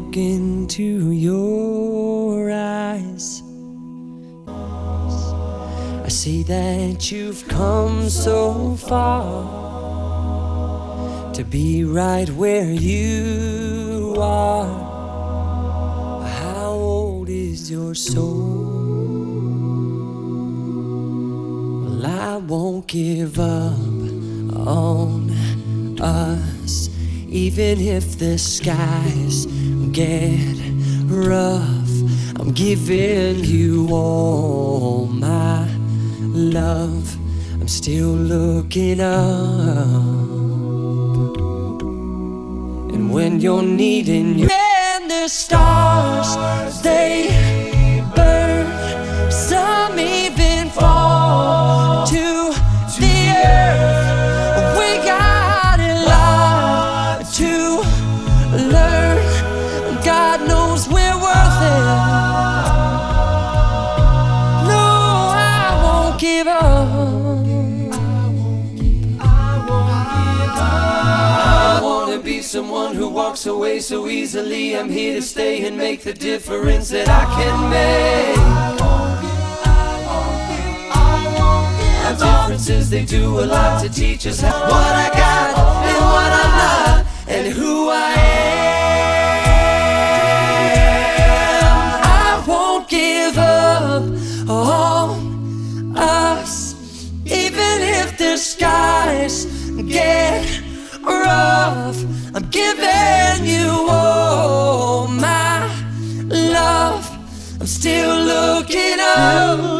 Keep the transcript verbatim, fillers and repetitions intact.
look into your eyes, I see that you've come so far to be right where you are. How old is your soul? Well, I won't give up on us, even if the skies get rough. I'm giving you all my love. I'm still looking up, and when you're needing you, and the stars, they burn. Some even fall to the earth. We got a lot to learn. God knows we're worth it. No, I won't give up. I wanna be someone who walks away so easily. I'm here to stay and make the difference that I can make. Our differences, they do a lot to teach us how, what I got and what I'm not, and who I am. I won't give up on us, even if the skies get rough. I'm giving you all my love. I'm still looking up.